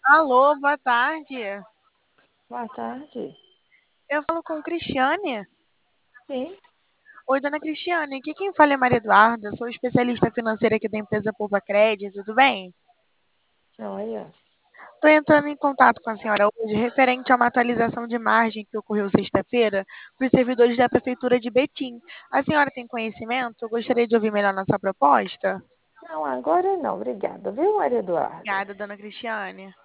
Alô, boa tarde. Boa tarde. Eu falo com Cristiane. Sim, Oi, dona Cristiane. Aqui quem fala é Maria Eduarda. Sou especialista financeira aqui da empresa Poupa Crédito. Tudo bem? joia. Estou entrando em contato com a senhora hoje referente a uma atualização de margem que ocorreu sexta-feira para os servidores da Prefeitura de Betim. A senhora tem conhecimento? Eu gostaria de ouvir melhor nossa proposta. Não, agora não, obrigada, viu, Maria Eduarda? Obrigada, dona Cristiane.